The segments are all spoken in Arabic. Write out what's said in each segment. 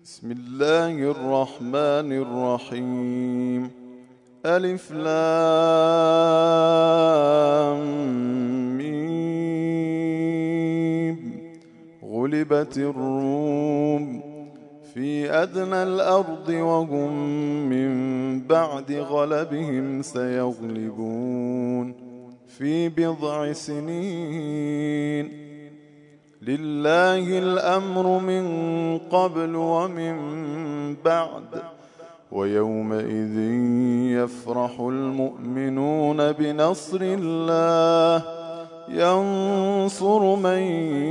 بسم الله الرحمن الرحيم. ألف لام ميم. غلبت الروم في أدنى الأرض وهم من بعد غلبهم سيغلبون في بضع سنين. لله الأمر من قبل ومن بعد ويومئذ يفرح المؤمنون بنصر الله ينصر من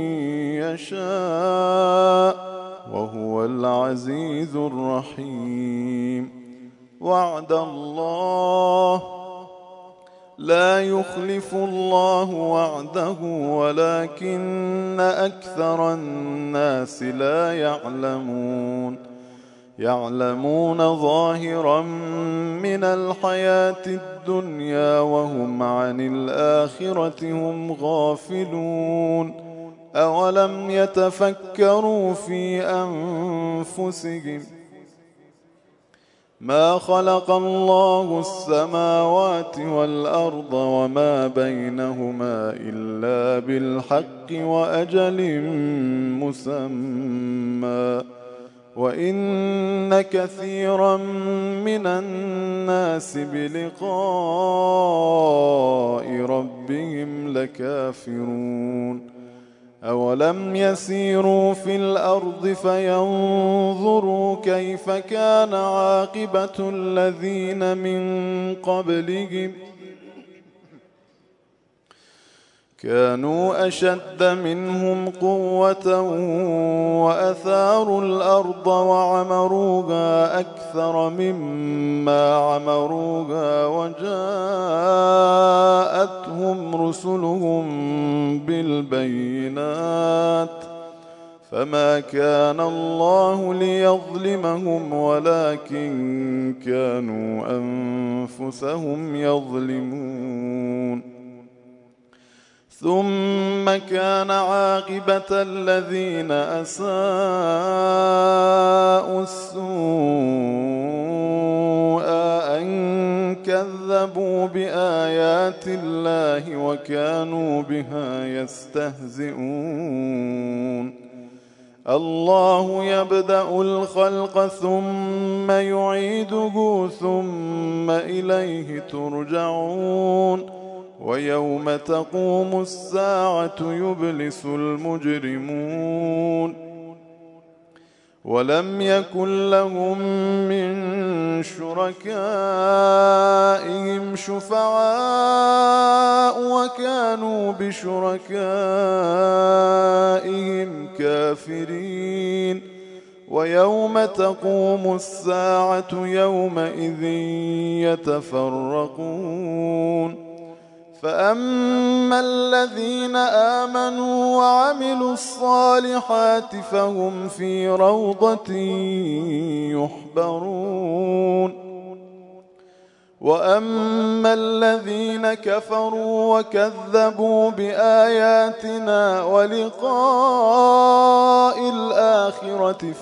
يشاء وهو العزيز الرحيم. وعد الله لا يخلف الله وعده ولكن أكثر الناس لا يعلمون ظاهرا من الحياة الدنيا وهم عن الآخرة هم غافلون. أولم يتفكروا في أنفسهم ما خلق الله السماوات والأرض وما بينهما إلا بالحق وأجل مسمى وإن كثيرا من الناس بلقاء ربهم لكافرون. أولم يسيروا في الأرض فينظروا كيف كان عاقبة الذين من قبلهم كانوا أشد منهم قوة وأثاروا الأرض وعمروها أكثر مما عمروها وجاءتهم رسلهم بالبينات فما كان الله ليظلمهم ولكن كانوا أنفسهم يظلمون. ثم كان عاقبة الذين أساءوا السوء أن كذبوا بآيات الله وكانوا بها يستهزئون. الله يبدأ الخلق ثم يعيده ثم إليه ترجعون. ويوم تقوم الساعة يبلس المجرمون ولم يكن لهم من شركائهم شفعاء وكانوا بشركائهم كافرين. ويوم تقوم الساعة يومئذ يتفرقون. فأما الذين آمنوا وعملوا الصالحات فهم في روضة يحبرون. وأما الذين كفروا وكذبوا بآياتنا ولقاء الآخرة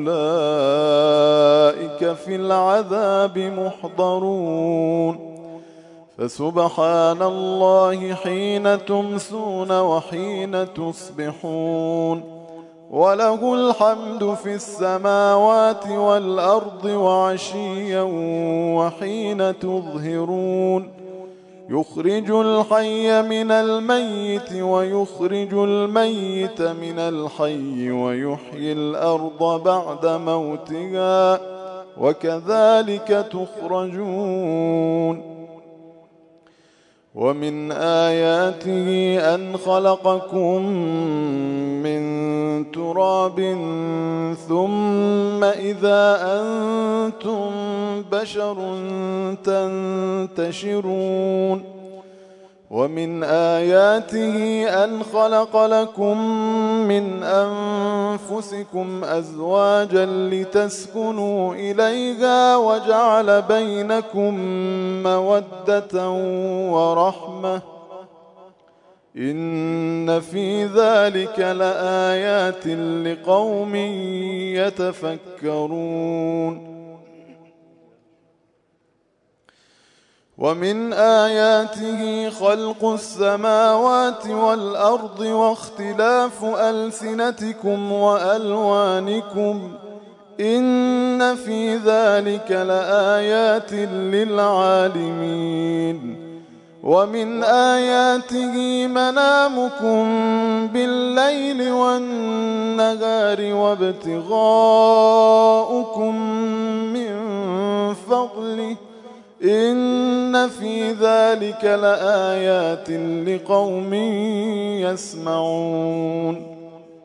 فأولئك في العذاب محضرون. فسبحان الله حين تمسون وحين تصبحون وله الحمد في السماوات والأرض وعشيا وحين تظهرون. يخرج الحي من الميت ويخرج الميت من الحي ويحيي الأرض بعد موتها وكذلك تخرجون. ومن آياته أن خلقكم من تراب ثم إذا أنتم بشر تنتشرون. ومن آياته أن خلق لكم من أنفسكم أزواجا لتسكنوا إليها وجعل بينكم مودة ورحمة إن في ذلك لآيات لقوم يتفكرون ومن آياته خلق السماوات والأرض واختلاف ألسنتكم وألوانكم إن في ذلك لآيات للعالمين ومن آياته منامكم بالليل والنهار وابتغاؤكم من فضله إن في ذلك لآيات لقوم يسمعون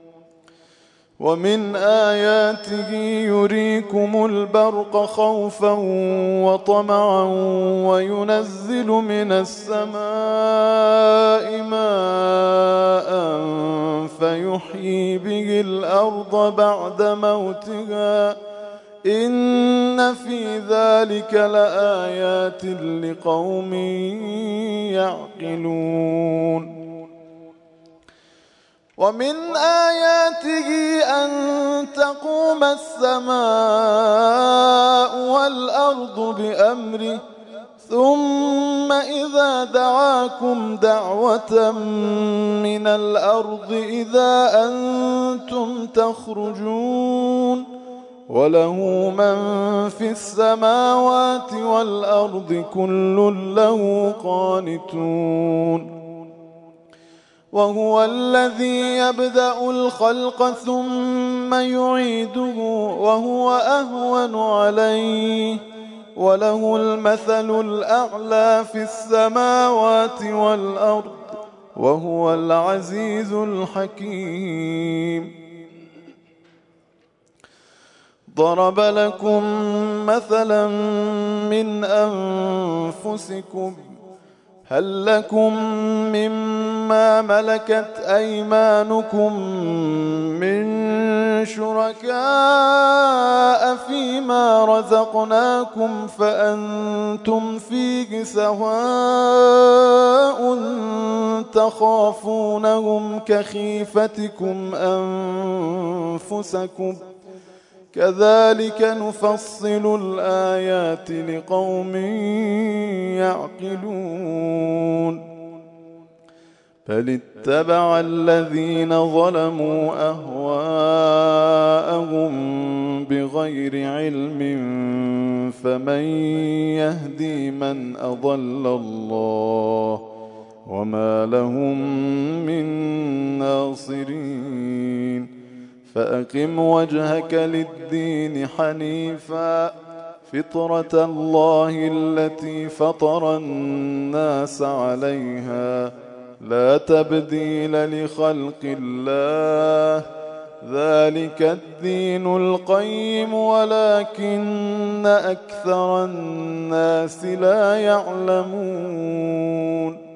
ومن آياته يريكم البرق خوفا وطمعا وينزل من السماء ماء فيحيي به الأرض بعد موتها إن في ذلك لآيات لقوم يعقلون ومن آياته أن تقوم السماء والأرض بأمره ثم إذا دعاكم دعوة من الأرض إذا أنتم تخرجون وله من في السماوات والأرض كل له قانتون وهو الذي يبدأ الخلق ثم يعيده وهو أهون عليه وله المثل الأعلى في السماوات والأرض وهو العزيز الحكيم ضرب لكم مثلا من أنفسكم هل لكم مما ملكت أيمانكم من شركاء فيما رزقناكم فأنتم فيه سواء تخافونهم كخيفتكم أنفسكم كذلك نفصل الآيات لقوم يعقلون بل اتبع الذين ظلموا أهواءهم بغير علم فمن يهدي من أضل الله وما لهم من ناصرين فأقم وجهك للدين حنيفا فطرة الله التي فطر الناس عليها لا تبديل لخلق الله ذلك الدين القيم ولكن أكثر الناس لا يعلمون